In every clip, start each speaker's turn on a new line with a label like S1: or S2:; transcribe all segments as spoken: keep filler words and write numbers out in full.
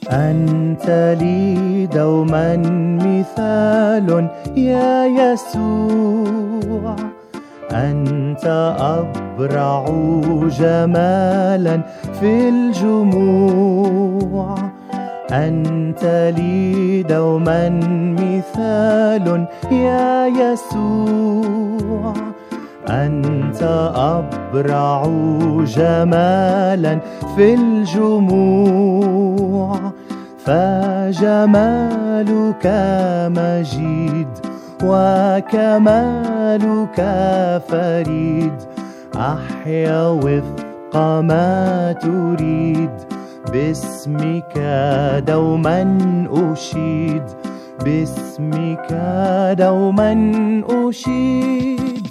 S1: أنت لي دوما مثال يا يسوع، أنت أبرع جمالا في الجموع. أنت لي دوما مثال يا يسوع، أنت أبرع جمالا في الجموع. فجمالك مجيد وكمالك فريد، أحيا وفق ما تريد. باسمك دوما أشيد، باسمك دوما أشيد.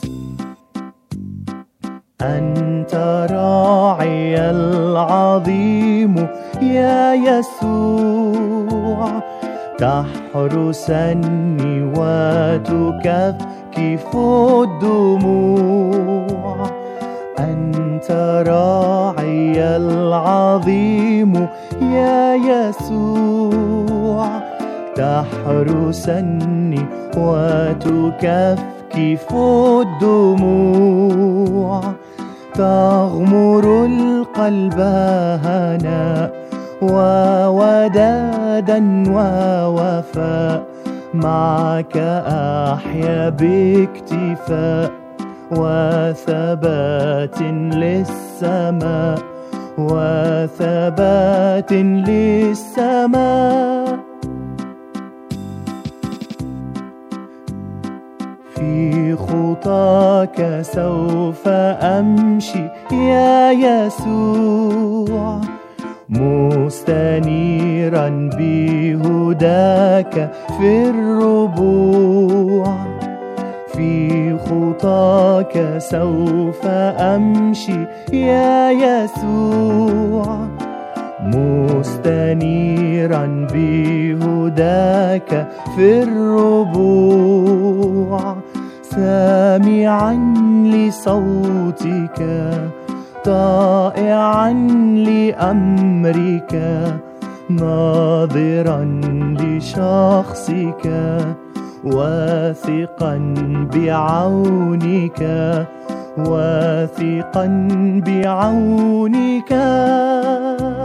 S1: أنت راعي العظيم يا يسوع، تحرسني وتكفكف الدموع. أنت راعي العظيم يا يسوع، تحرسني وتكفكف الدموع. تغمر القلب هناء وودادا ووفاء، معك أحيا باكتفاء وثبات للسماء، وثبات للسماء. في خطاك سوف أمشي يا يسوع، مستنيرا بهداك في الربوع. في خطاك سوف أمشي يا يسوع، مستنيرا بهداك في الربوع. سامعا لصوتك، طائعا لأمرك، ناظرا لشخصك، واثقا بعونك، واثقا بعونك.